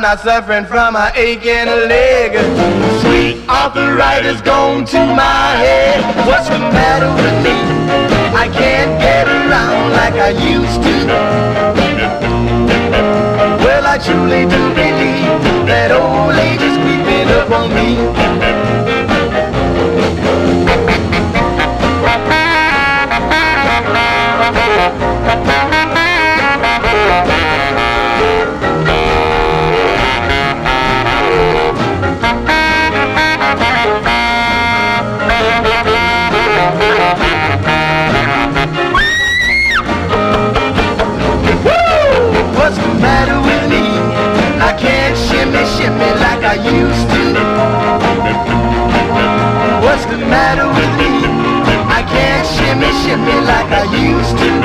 not suffering from an aching leg. Sweet arthritis gone to my head. What's the matter with me? I can't get around like I used to. Well, I truly do believe that old age is creeping up on me. What's the matter with me? I can't shimmy like I used to. What's the matter with me? I can't shimmy like I used to.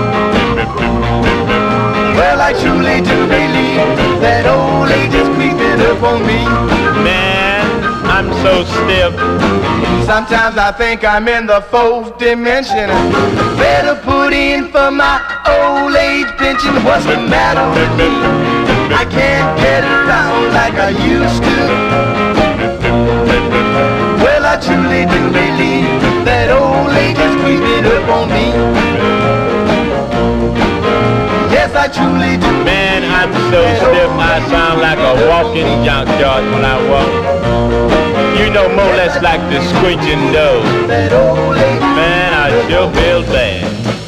Well, I truly do believe that old age is creeping up on me. Man, I'm so stiff. Sometimes I think I'm in the fourth dimension. Better put in for my old age pension. What's the matter with me? I can't get around like I used to. Well, I truly do believe that old age is creeping up on me. Yes, I truly do. Man, I'm so stiff, I sound like a walking junkyard when I walk. You know, more or less like the squinching nose. Man, I sure feel bad.